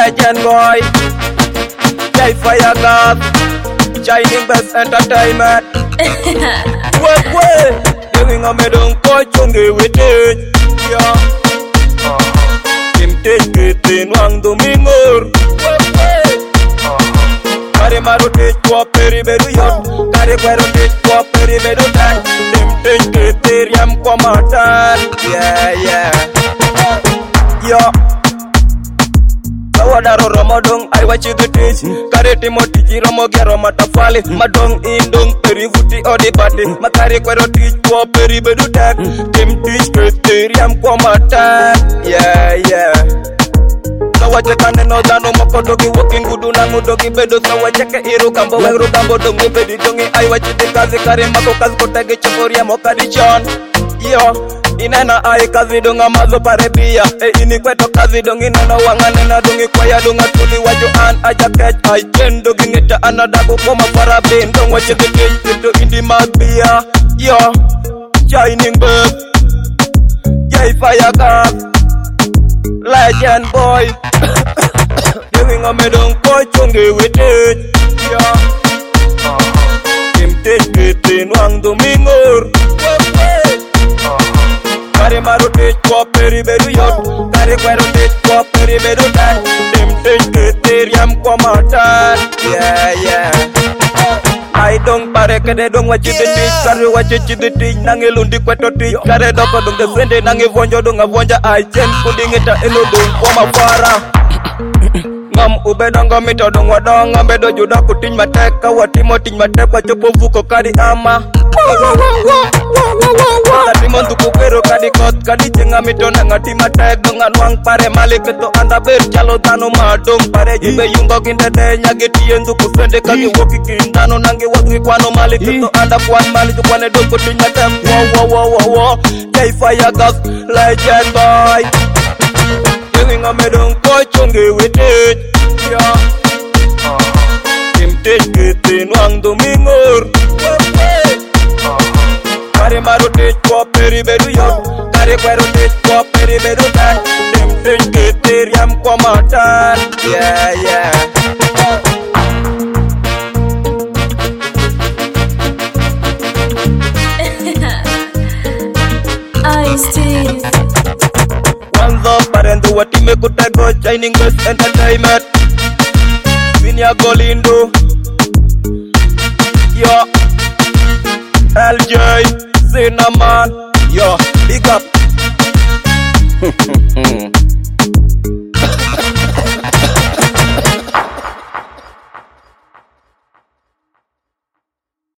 Legend boy, J-Fire God, Shining Best Entertainment. Way, doing a medon coach on the with it. Yeah. Kim take it in one domingo. Kare maro take kwa peri bedu yo, kare kwero take kwa peri bedu tan. Kim take it teriam kwa matan. Yeah. Yo. Wadaro Ramadong, I watch you the teach. Karate motichi Ramo Gero Matafali. Madong indong perivuti odibati. Makari kwero teach kwa peri bedu tak. Tim teach kriteriam kwa mata. Yeah. Sawache kane no dano makodogi walking gudu na ngudogi bedo. Sawache ke iru kambo wengru kambo dongi bedi dongi. I watch you the kazi kare mako kazi kotagi chokoria mokadi chon. Yo. Inena ai kazi donga mazo parebia. Ini kweto kazi dongi nena wangane na dongi kwaya donga tuli wajo an aja catch. I chen dogi nita anadago koma parabin. Dong wache the cage into indi magbia. Yo, Shining Best, J-Fire God, Legend boy. Doing a medon coach on the with it. Yo, Kim take it in one domingo. Kare maro take kwa peri bedu yo, kare kwero take kwa peri bedu tan. Dem take teriam kwa matan. Yeah. I don't pare kede dong wachi the teach, kare wachi the teach. Nange lundi kweto teach, kare doko dong the sende nange vonjo dong avonja. I chen kudingita eno dong kwa mafara. Ngam ubedongo mito dong wadongo bedo juda kuting mateka watimo ting mateka chopo vuko kadi ama. Kadi montu kupero kadi kot kadi jenga mito nangati matek dongan wang pare malik keto anda ber chalo tano madong pare jibe yungo kintede nyage tiendu kusende kadi woki kindano nange wagi kwano malik keto anda kwan malik kwane doko ting matem. Wow. J-Fire God, Legend boy. Doing a medon coach on the with it. Yeah. Kim take it in one domingo. Kare maro take kwa peri bedu yo, kare kwero take kwa peri bedu tan. Kim take it teriam kwa matan. Yeah. I see. Parendu watime kutego Shining Best Entertainment. Senior Golindo. Yo, LJ Cinnamon. Yo, big up.